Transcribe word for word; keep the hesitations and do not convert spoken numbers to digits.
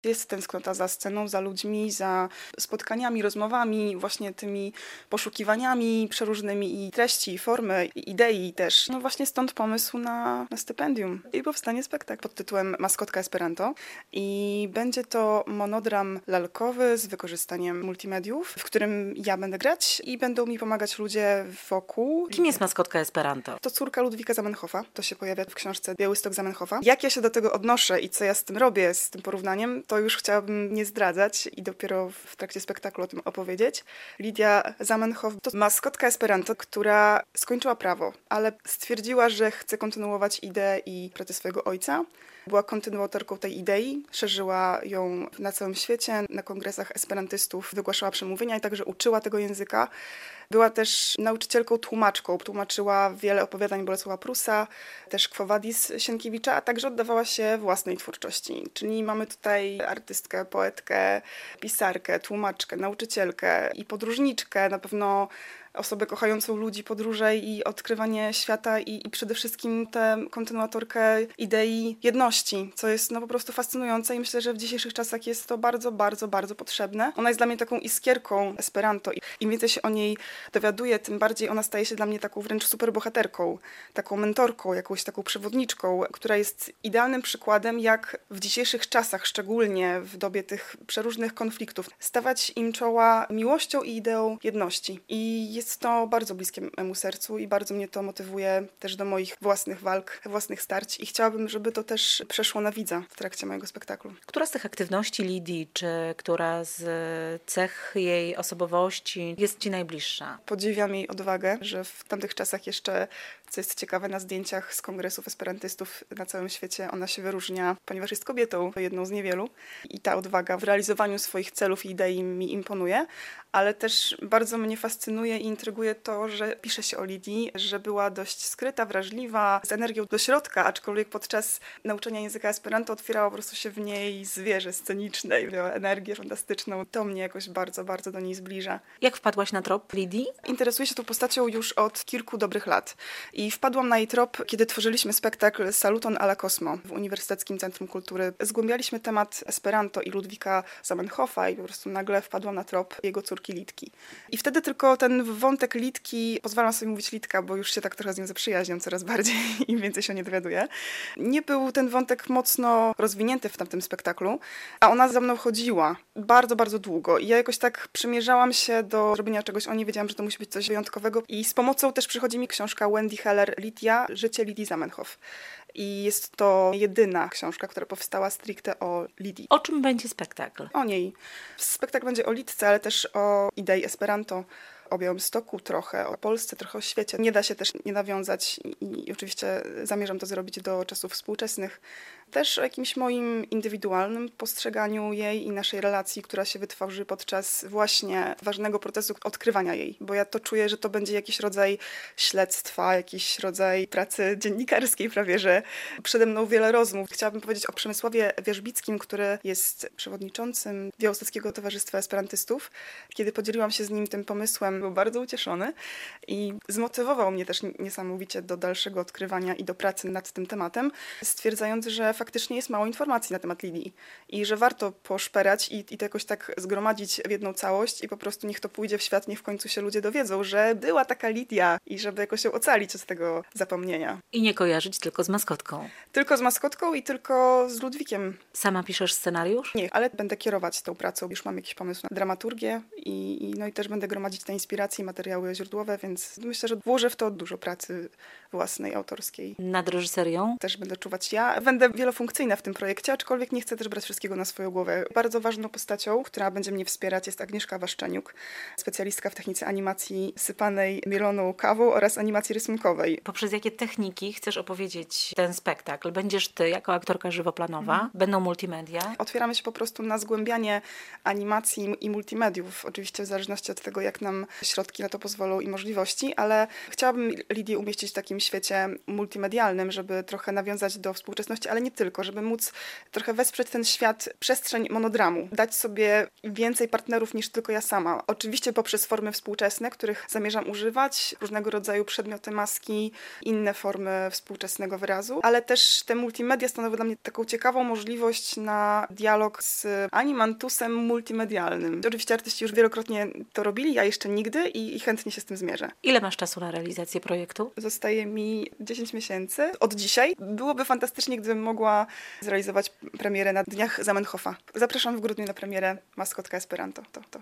Jest tęsknota za sceną, za ludźmi, za spotkaniami, rozmowami, właśnie tymi poszukiwaniami przeróżnymi i treści, i formy, i idei też. No właśnie stąd pomysł na, na stypendium. I powstanie spektakl pod tytułem Maskotka Esperanto. I będzie to monodram lalkowy z wykorzystaniem multimediów, w którym ja będę grać i będą mi pomagać ludzie wokół. Kim jest Maskotka Esperanto? To córka Ludwika Zamenhofa. To się pojawia w książce Białystok Zamenhofa. Jak ja się do tego odnoszę i co ja z tym robię, z tym porównaniem, to już chciałabym nie zdradzać i dopiero w trakcie spektaklu o tym opowiedzieć. Lidia Zamenhof to maskotka Esperanto, która skończyła prawo, ale stwierdziła, że chce kontynuować ideę i pracę swojego ojca. Była kontynuatorką tej idei, szerzyła ją na całym świecie, na kongresach esperantystów wygłaszała przemówienia i także uczyła tego języka. Była też nauczycielką, tłumaczką. Tłumaczyła wiele opowiadań Bolesława Prusa, też Quo Vadis Sienkiewicza, a także oddawała się własnej twórczości. Czyli mamy tutaj artystkę, poetkę, pisarkę, tłumaczkę, nauczycielkę i podróżniczkę, na pewno osobę kochającą ludzi, podróże i odkrywanie świata i, i przede wszystkim tę kontynuatorkę idei jedności, co jest no po prostu fascynujące i myślę, że w dzisiejszych czasach jest to bardzo, bardzo, bardzo potrzebne. Ona jest dla mnie taką iskierką Esperanto i im więcej się o niej dowiaduję, tym bardziej ona staje się dla mnie taką wręcz superbohaterką, taką mentorką, jakąś taką przewodniczką, która jest idealnym przykładem, jak w dzisiejszych czasach, szczególnie w dobie tych przeróżnych konfliktów, stawać im czoła miłością i ideą jedności. I jest to bardzo bliskie memu sercu i bardzo mnie to motywuje też do moich własnych walk, własnych starć i chciałabym, żeby to też przeszło na widza w trakcie mojego spektaklu. Która z tych aktywności Lidii, czy która z cech jej osobowości jest ci najbliższa? Podziwiam jej odwagę, że w tamtych czasach jeszcze, co jest ciekawe, na zdjęciach z kongresów esperantystów na całym świecie ona się wyróżnia, ponieważ jest kobietą, jedną z niewielu i ta odwaga w realizowaniu swoich celów i idei mi imponuje, ale też bardzo mnie fascynuje i intryguje to, że pisze się o Lidii, że była dość skryta, wrażliwa, z energią do środka, aczkolwiek podczas nauczania języka Esperanto otwierała po prostu się w niej zwierzę sceniczne i miała energię fantastyczną. To mnie jakoś bardzo, bardzo do niej zbliża. Jak wpadłaś na trop Lidii? Interesuję się tą postacią już od kilku dobrych lat i wpadłam na jej trop, kiedy tworzyliśmy spektakl Saluton alla Cosmo w Uniwersyteckim Centrum Kultury. Zgłębialiśmy temat Esperanto i Ludwika Zamenhofa i po prostu nagle wpadłam na trop jego córki Litki. I wtedy tylko ten wątek Litki, pozwalam sobie mówić Litka, bo już się tak trochę z nią zaprzyjaźniam coraz bardziej, im więcej się o nie dowiaduję. Nie był ten wątek mocno rozwinięty w tamtym spektaklu, a ona za mną chodziła bardzo, bardzo długo i ja jakoś tak przymierzałam się do robienia czegoś o niej, wiedziałam, że to musi być coś wyjątkowego i z pomocą też przychodzi mi książka Wendy Heller Lidia, Życie Lidii Zamenhof. I jest to jedyna książka, która powstała stricte o Lidii. O czym będzie spektakl? O niej. Spektakl będzie o Litce, ale też o idei Esperanto, o Białymstoku trochę, o Polsce, trochę o świecie. Nie da się też nie nawiązać i, i oczywiście zamierzam to zrobić do czasów współczesnych. Też o jakimś moim indywidualnym postrzeganiu jej i naszej relacji, która się wytworzy podczas właśnie ważnego procesu odkrywania jej. Bo ja to czuję, że to będzie jakiś rodzaj śledztwa, jakiś rodzaj pracy dziennikarskiej prawie, że przede mną wiele rozmów. Chciałabym powiedzieć o Przemysławie Wierzbickim, który jest przewodniczącym Białostockiego Towarzystwa Esperantystów. Kiedy podzieliłam się z nim tym pomysłem, był bardzo ucieszony i zmotywował mnie też niesamowicie do dalszego odkrywania i do pracy nad tym tematem, stwierdzając, że faktycznie jest mało informacji na temat Lidii i że warto poszperać i, i to jakoś tak zgromadzić w jedną całość i po prostu niech to pójdzie w świat, niech w końcu się ludzie dowiedzą, że była taka Lidia i żeby jakoś ją ocalić od tego zapomnienia. I nie kojarzyć tylko z maskotką. Tylko z maskotką i tylko z Ludwikiem. Sama piszesz scenariusz? Nie, ale będę kierować tą pracą. Już mam jakiś pomysł na dramaturgię i, i, no i też będę gromadzić te inspiracje, materiały źródłowe, więc myślę, że włożę w to dużo pracy własnej, autorskiej. Nad reżyserią? Też będę czuwać ja. Będę wielofunkcyjna w tym projekcie, aczkolwiek nie chcę też brać wszystkiego na swoją głowę. Bardzo ważną postacią, która będzie mnie wspierać, jest Agnieszka Waszczeniuk, specjalistka w technice animacji sypanej mieloną kawą oraz animacji rysunkowej. Poprzez jakie techniki chcesz opowiedzieć ten spektakl? Będziesz ty jako aktorka żywoplanowa? Mhm. Będą multimedia? Otwieramy się po prostu na zgłębianie animacji i multimediów, oczywiście w zależności od tego, jak nam środki na to pozwolą i możliwości, ale chciałabym Lidię umieścić w takim świecie multimedialnym, żeby trochę nawiązać do współczesności, ale nie tylko tylko, żeby móc trochę wesprzeć ten świat, przestrzeń monodramu, dać sobie więcej partnerów niż tylko ja sama. Oczywiście poprzez formy współczesne, których zamierzam używać, różnego rodzaju przedmioty, maski, inne formy współczesnego wyrazu, ale też te multimedia stanowią dla mnie taką ciekawą możliwość na dialog z animantusem multimedialnym. Oczywiście artyści już wielokrotnie to robili, ja jeszcze nigdy i, i chętnie się z tym zmierzę. Ile masz czasu na realizację projektu? Zostaje mi dziesięć miesięcy od dzisiaj. Byłoby fantastycznie, gdybym mogła zrealizować premierę na Dniach Zamenhofa. Zapraszam w grudniu na premierę Maskotka Esperanto. To, to.